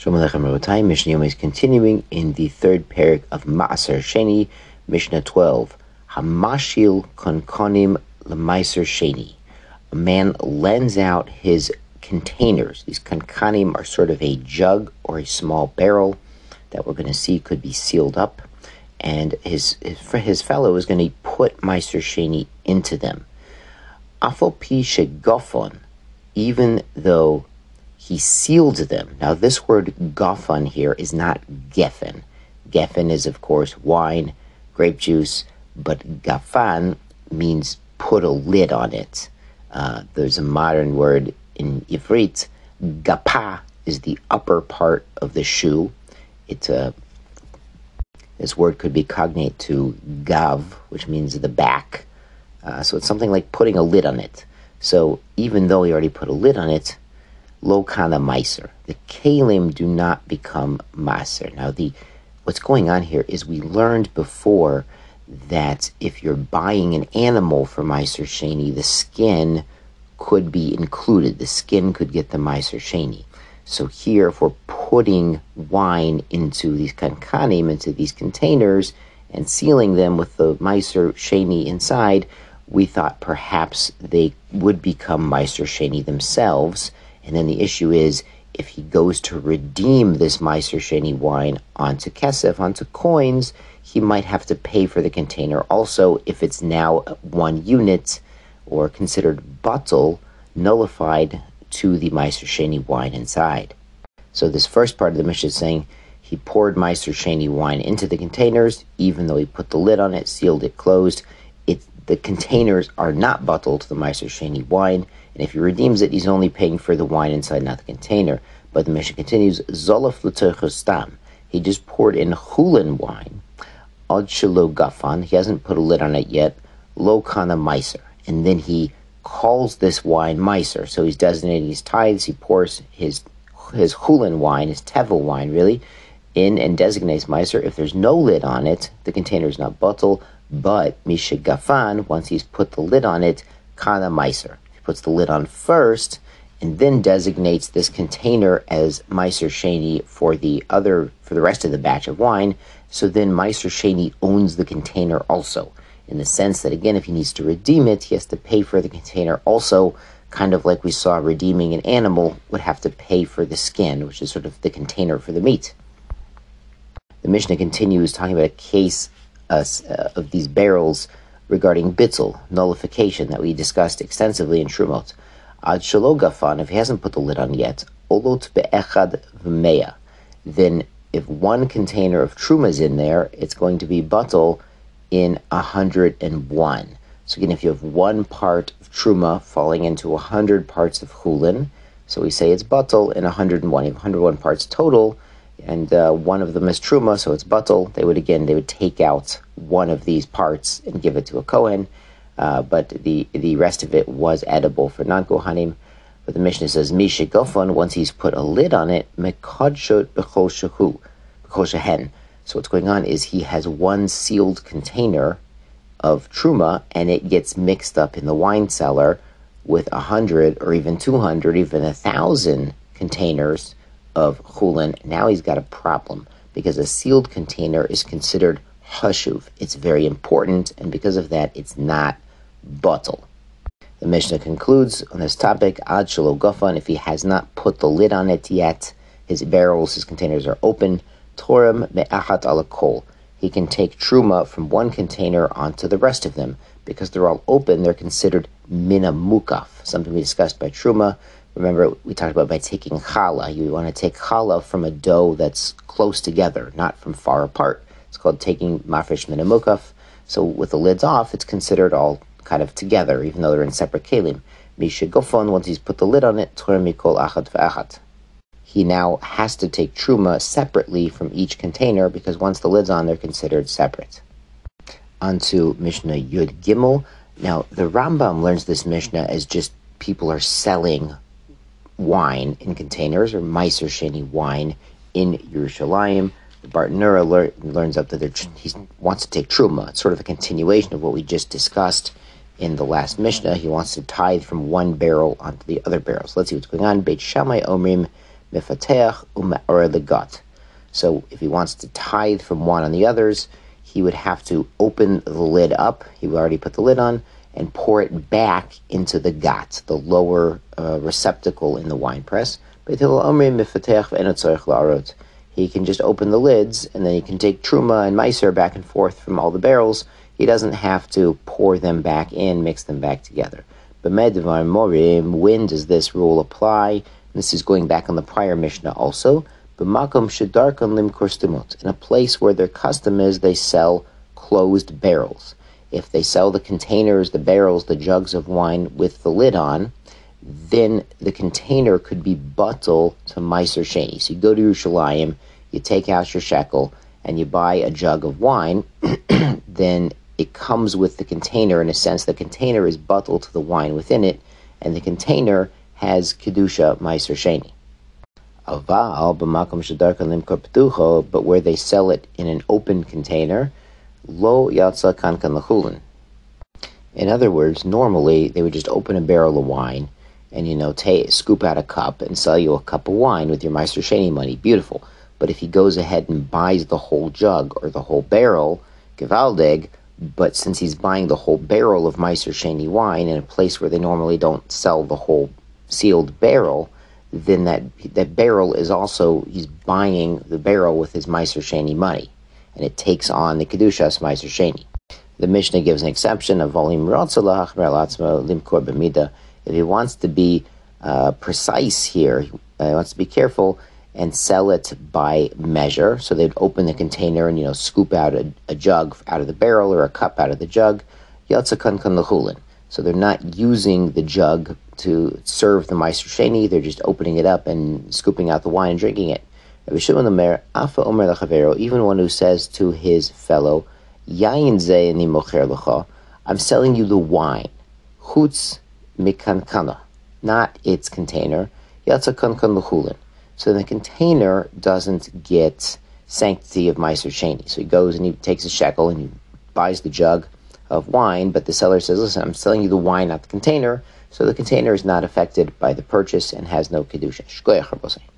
Shalom Aleichem Rabotai. Mishnah Yom is continuing in the third parak of Ma'aser Sheni, Mishnah 12. Hamashil konkonim l'maiser sheni. A man lends out his containers. These konkonim are sort of a jug or a small barrel that we're going to see could be sealed up, and his fellow is going to put maiser sheni into them. Afal pi shegofon, even though he sealed them. Now, this word gafan here is not geffen. Geffen is, of course, wine, grape juice, but gafan means put a lid on it. There's a modern word in Ivrit. Gapa is the upper part of the shoe. This word could be cognate to gav, which means the back. So it's something like putting a lid on it. So even though he already put a lid on it, lo kana meiser. The kalim do not become maser. Now, what's going on here is we learned before that if you're buying an animal for meiser sheni, the skin could be included. The skin could get the meiser sheni. So here, if we're putting wine into these kankanim, into these containers, and sealing them with the meiser sheni inside, we thought perhaps they would become meiser sheni themselves. And then the issue is, if he goes to redeem this meiser sheni wine onto kesef, onto coins, he might have to pay for the container also if it's now one unit or considered batel, nullified to the meiser sheni wine inside. So this first part of the Mishnah is saying he poured meiser sheni wine into the containers, even though he put the lid on it, sealed it, closed. The containers are not batel to the meiser sheni wine, and if he redeems it, he's only paying for the wine inside, not the container. But the Mishnah continues, Zolaf l'toich stam. He just poured in chulin wine, ad shelo gafan. He hasn't put a lid on it yet, lo kana meiser. And then he calls this wine meiser. So he's designating his tithes. He pours his chulin wine, his tevel wine, really, in and designates meiser. If there's no lid on it, the container is not batel. But misha gafan, once he's put the lid on it, kana meiser. He puts the lid on first, and then designates this container as meiser sheni for the rest of the batch of wine. So then meiser sheni owns the container also, in the sense that, again, if he needs to redeem it, he has to pay for the container also, kind of like we saw redeeming an animal would have to pay for the skin, which is sort of the container for the meat. The Mishnah continues talking about a case of these barrels regarding bitzel, nullification, that we discussed extensively in Trumot. Ad shelo gafan, if he hasn't put the lid on yet, olot be'echad v'meya, then if one container of truma is in there, it's going to be batel in 101. So again, if you have one part of truma falling into 100 parts of chulin, so we say it's batel in 101. You have 101 parts total, and one of them is truma, so it's batel. They would take out one of these parts and give it to a kohen, but the rest of it was edible for non-kohanim. But the Mishnah says, Misha gofon, once he's put a lid on it, mekadshot b'chol shehen. So what's going on is he has one sealed container of truma, and it gets mixed up in the wine cellar with 100 or even 200, even 1,000 containers of chulin. Now he's got a problem, because a sealed container is considered hashuv. It's very important, and because of that, it's not batel. The Mishnah concludes on this topic, ad shelo gafan, if he has not put the lid on it yet, his barrels, his containers are open, torem me'achat ala kol. He can take truma from one container onto the rest of them. Because they're all open, they're considered mina mukaf, something we discussed by truma. Remember, we talked about by taking challah. You want to take challah from a dough that's close together, not from far apart. It's called taking mafresh min hamukaf. So with the lids off, it's considered all kind of together, even though they're in separate kelim. Misha gofon, once he's put the lid on it, torem mikol achat v'achat. He now has to take truma separately from each container, because once the lid's on, they're considered separate. On to Mishnah Yud Gimel. Now, the Rambam learns this Mishnah as just people are selling wine in containers, or meiser sheni wine in Yerushalayim. The Bartanura learns up that he wants to take truma. It's sort of a continuation of what we just discussed in the last Mishnah. He wants to tithe from one barrel onto the other barrel. So let's see what's going on. Beit Shammai Omrim mifatech or the gut. So if he wants to tithe from one on the others, he would have to open the lid up. He would already put the lid on and pour it back into the gat, the lower receptacle in the wine press. He can just open the lids, and then he can take truma and meiser back and forth from all the barrels. He doesn't have to pour them back in, mix them back together. But when does this rule apply? This is going back on the prior Mishnah also. But makom shedarkan limkor stumot, in a place where their custom is they sell closed barrels. If they sell the containers, the barrels, the jugs of wine with the lid on, then the container could be bottle to Meiser Sheni. So you go to Yerushalayim, you take out your shekel, and you buy a jug of wine, then it comes with the container. In a sense, the container is bottle to the wine within it, and the container has Kedusha Meiser Sheni. Aval b'makom shedarkan limkor ptucho, but where they sell it in an open container, lo yatsa kankan lechulin. In other words, normally they would just open a barrel of wine and, scoop out a cup and sell you a cup of wine with your Meiser Sheni money. Beautiful. But if he goes ahead and buys the whole jug or the whole barrel, gewaldig, but since he's buying the whole barrel of Meiser Sheni wine in a place where they normally don't sell the whole sealed barrel, then that barrel is also, he's buying the barrel with his Meiser Sheni money, and it takes on the Kedushas Meiser Sheni. The Mishnah gives an exception of volim ratzalah limkor b'mida. If he wants to be precise here, he wants to be careful and sell it by measure. So they'd open the container and scoop out a jug out of the barrel or a cup out of the jug. Yatzakan kan lechulin. So they're not using the jug to serve the Meiser Sheni, they're just opening it up and scooping out the wine and drinking it. Even one who says to his fellow, Yain ze ani mocher lecha, I'm selling you the wine, chutz mikankana, not its container, yatzakan kan lechulin. So the container doesn't get sanctity of Meiser Sheni. So he goes and he takes a shekel and he buys the jug of wine, but the seller says, listen, I'm selling you the wine, not the container. So the container is not affected by the purchase and has no kedusha. Shkoyach Rabosai.